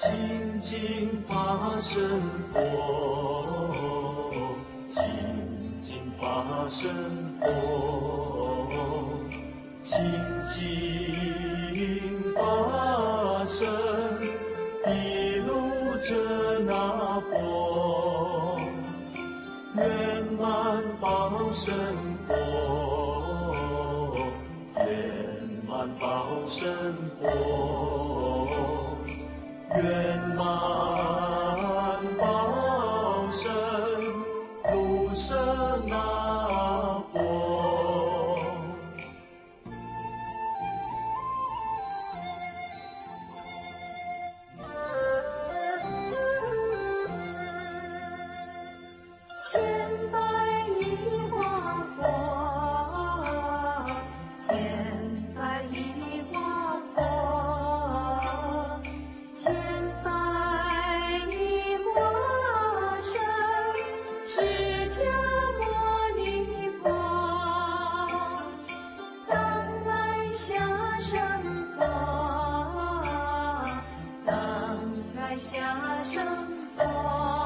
清净法身佛，清净法身佛，清净法身毗卢遮那佛，圆满报身佛，圆满报身佛，圆满报身卢舍那佛。 千百亿华佛，千百亿华佛，千百亿华身，释迦牟尼佛，当来下生佛，当来下生佛。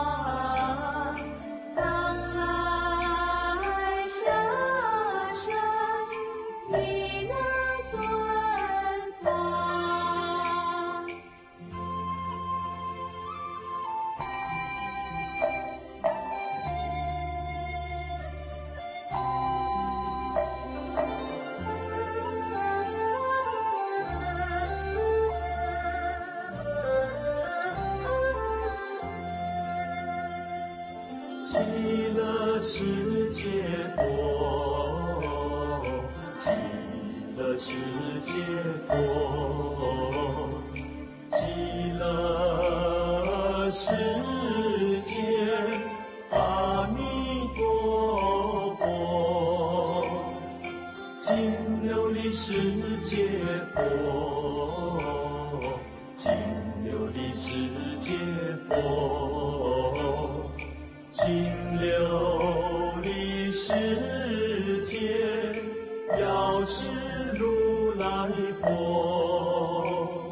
极乐世界佛，极乐世界佛，极乐世界阿弥陀佛，净琉璃世界佛，净琉璃世界佛，净琉璃世界药师如来佛。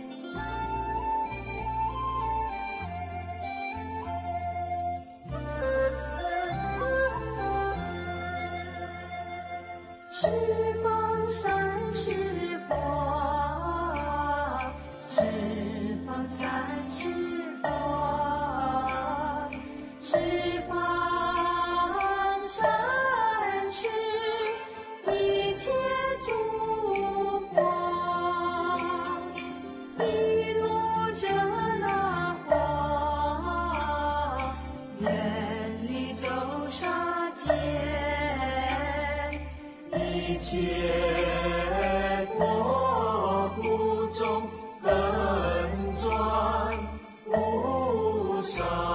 十方善施佛，十方善施佛，十方善施一切诸佛，毗卢遮那佛，远离周沙界， 一切国土中本转无上。